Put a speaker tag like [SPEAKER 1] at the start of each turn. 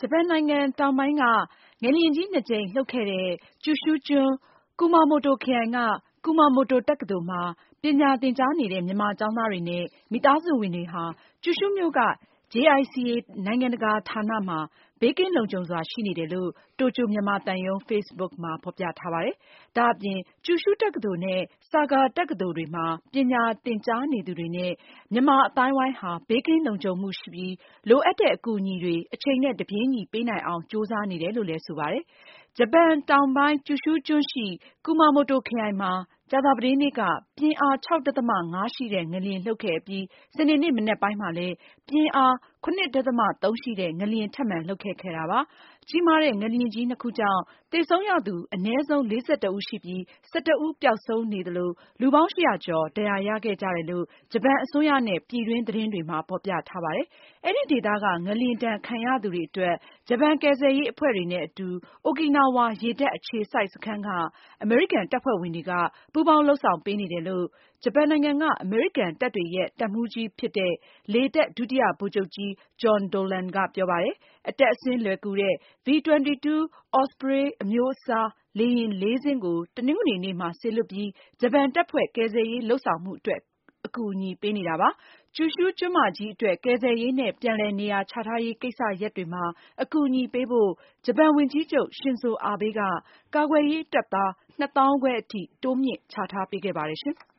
[SPEAKER 1] ဂျပန်နိုင်ငံတောင်ပိုင်းကငလျင်ကြီး 2 ကြိမ်လှုပ်ခဲ့တဲ့ကျူရှူးကျွန်း ကူမာမိုတိုခရိုင်က ကူမာမိုတိုတက္ကသိုလ်မှာ ပညာသင်ကြားနေတဲ့ မြန်မာကျောင်းသားတွေနဲ့ မိသားစုဝင်တွေဟာ ကျူရှူးမြို့က JICA နိုင်ငံတကာဌာနမှာ ဘေးကင်းလုံခြုံစွာရှိနေတယ်လို့ တိုကျိုမြန်မာသံရုံး Facebook မှာဖေါ်ပြထားပါတယ်။ ဒါအပြင် ကျူရှူးတက္ကသိုလ်နဲ့ ဆာကာတက္ကသိုလ်တွေမှာ ပညာသင်ကြားနေသူတွေနဲ့ မြန်မာအသိုင်းအဝိုင်းဟာ ဘေးကင်းလုံခြုံမှုရှိပြီး လိုအပ်တဲ့အကူအညီတွေ အချိန်နဲ့တပြေးညီပေးနိုင်အောင် ကြိုးစားနေတယ်လို့လည်း ဆိုပါတယ်။ ဂျပန်တောင်ပိုင်း ကျူရှူးကျွန်းရှိ ကူမာမိုတိုခရိုင်မှာ ကြာသပတေးနေ့က ပြင်းအား 6.5 ရှိတဲ့ ငလျင်လှုပ်ခဲ့အပြီး စနေနေ့မနက်ပိုင်းမှာလည်း ပြင်းအား 7.3 ရှိတဲ့ ငလျင်ထပ်မံလှုပ်ခတ်ခဲ့တာပါ။ ကြီးမားတဲ့ ငလျင်ကြီး 2 ခုကြောင့် သေဆုံးရသူ အနည်းဆုံး 41 ဦးရှိပြီး 11 ဦးပျောက်ဆုံးနေသလို လူပေါင်း 800 ကျော် ဒဏ်ရာရခဲ့ကြတယ်လို့ ဂျပန်အစိုးရနဲ့ ပြည်တွင်းသတင်းတွေမှာ ဖေါ်ပြထားပါတယ်။ အဲဒီဒေသက ငလျင်ဒဏ်ခံရသူတွေအတွက် ဂျပန်ကယ်ဆယ်ရေးအဖွဲ့တွေနဲ့အတူ အိုကီနာဝါရေတပ်အခြေစိုက်စခန်းက အမေရိကန်တပ်ဖွဲ့ဝင်တွေက ပူးပေါင်းလုပ်ဆောင်ပေးနေတယ်လို့ ဂျပန်နိုင်ငံက အမေရိကန်တပ်တွေရဲ့ တပ်မှူးကြီးဖြစ်တဲ့ လေတပ် ဒုတိယဗိုလ်ချုပ်ကြီး John Dolan ကပြောပါတယ်။ အတက်အဆင်းလွယ်ကူတဲ့ V-22 Osprey အမျိုးအစားလေယာဉ် ၄ စင်းကို တနင်္ဂနွေနေ့မှာ စေလွှတ်ပြီး ဂျပန်တပ်ဖွဲ့ ကယ်ဆယ်ရေးလုပ်ဆောင်မှုအတွက် အကူအညီပေးနေတာပါ။ ကျူရှူးကျွန်းမကြီးအတွက် ကယ်ဆယ်ရေးနဲ့ ပြန်လည်နေရာချထားရေးကိစ္စရပ်တွေမှာ အကူအညီပေးဖို့ ဂျပန်ဝန်ကြီးချုပ် ရှင်ဇိုအာဘေးက ကာကွယ်ရေးတပ်သား 2၅,000 အထိ တိုးမြှင့်ချထားပေးခဲ့ပါတယ်။